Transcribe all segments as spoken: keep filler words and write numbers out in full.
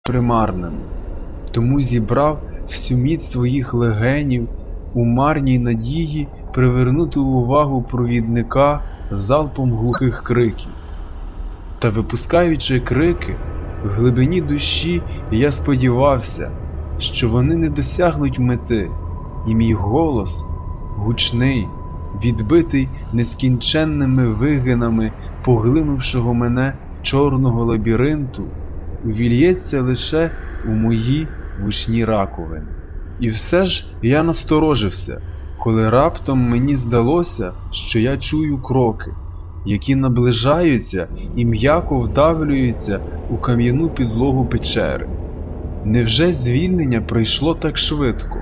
примарними, тому зібрав всю міць своїх легенів у марній надії привернути увагу провідника залпом глухих криків. Та випускаючи крики, в глибині душі я сподівався, що вони не досягнуть мети, і мій голос, гучний, відбитий нескінченними вигинами поглинувшого мене чорного лабіринту, увільється лише у мої вушні раковини. І все ж я насторожився, коли раптом мені здалося, що я чую кроки, які наближаються і м'яко вдавлюються у кам'яну підлогу печери. Невже звільнення прийшло так швидко?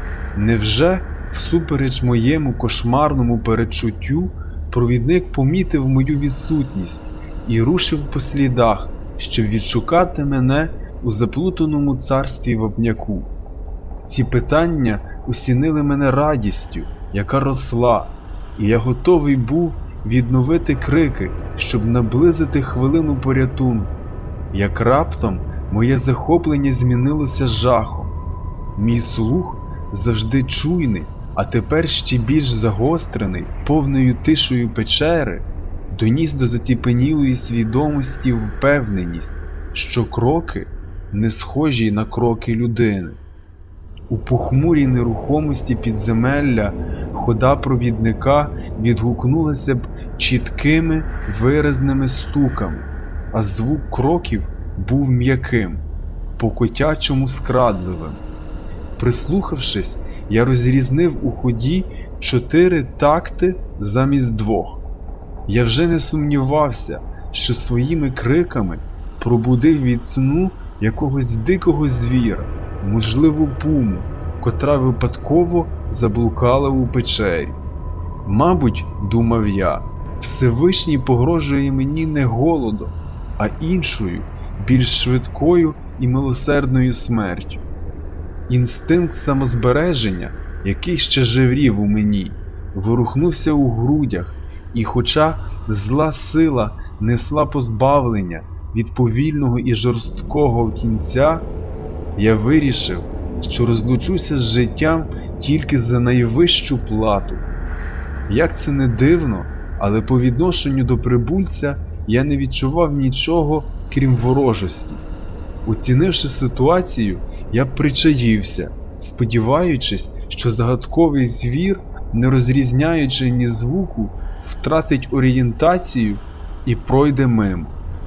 Невже, всупереч моєму кошмарному передчуттю, провідник помітив мою відсутність і рушив по слідах, щоб відшукати мене у заплутаному царстві вапняку? Ці питання осінили мене радістю, яка росла, і я готовий був відновити крики, щоб наблизити хвилину порятунку. Як раптом моє захоплення змінилося жахом. Мій слух, завжди чуйний, а тепер ще більш загострений повною тишею печери, доніс до заціпенілої свідомості впевненість, що кроки не схожі на кроки людини. У похмурій нерухомості підземелля хода провідника відгукнулася б чіткими, виразними стуками, а звук кроків був м'яким, по-котячому скрадливим. Прислухавшись, я розрізнив у ході чотири такти замість двох. Я вже не сумнівався, що своїми криками пробудив від сну якогось дикого звіра, можливо, пуму, котра випадково заблукала у печері. Мабуть, думав я, Всевишній погрожує мені не голодом, а іншою, більш швидкою і милосердною смертю. Інстинкт самозбереження, який ще жеврів у мені, ворухнувся у грудях, і хоча зла сила несла позбавлення від повільного і жорсткого кінця, я вирішив, що розлучуся з життям тільки за найвищу плату. Як це не дивно, але по відношенню до прибульця я не відчував нічого, крім ворожості. Оцінивши ситуацію, я причаївся, сподіваючись, що загадковий звір, не розрізняючи ні звуку, втратить орієнтацію і пройде мимо.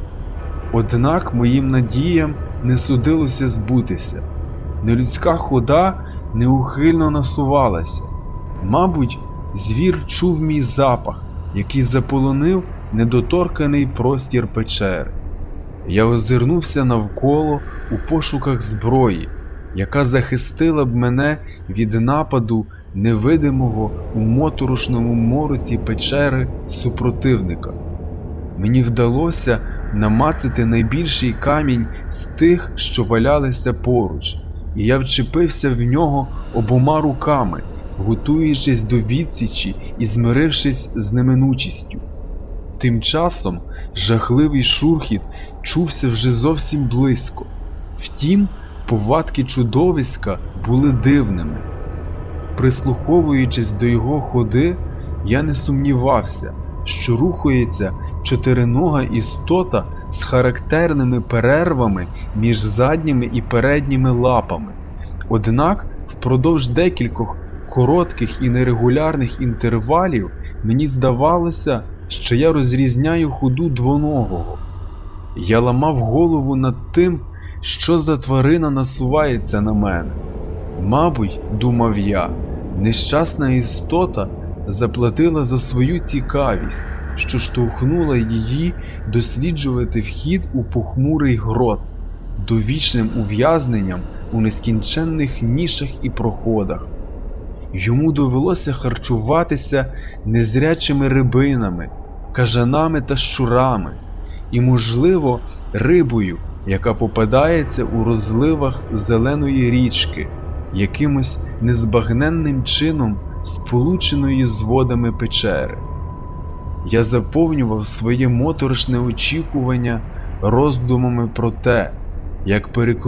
Однак моїм надіям не судилося збутися. Нелюдська хода неухильно насувалася. Мабуть, звір чув мій запах, який заполонив недоторканий простір печери. Я озирнувся навколо у пошуках зброї, яка захистила б мене від нападу невидимого у моторошному мороці печери супротивника. Мені вдалося намацати найбільший камінь з тих, що валялися поруч, і я вчепився в нього обома руками, готуючись до відсічі і змирившись з неминучістю. Тим часом жахливий шурхіт чувся вже зовсім близько. Втім, повадки чудовиська були дивними. Прислуховуючись до його ходи, я не сумнівався, що рухається чотиринога істота з характерними перервами між задніми і передніми лапами. Однак, впродовж декількох коротких і нерегулярних інтервалів мені здавалося, що я розрізняю ходу двоногого. Я ламав голову над тим, що за тварина насувається на мене. Мабуть, думав я, нещасна істота заплатила за свою цікавість, що штовхнула її досліджувати вхід у похмурий грот, довічним ув'язненням у нескінченних нішах і проходах. Йому довелося харчуватися незрячими рибинами, кажанами та щурами, і, можливо, рибою, яка попадається у розливах зеленої річки, якимось незбагненним чином сполученої з водами печери. Я заповнював своє моторошне очікування роздумами про те, як перекрутити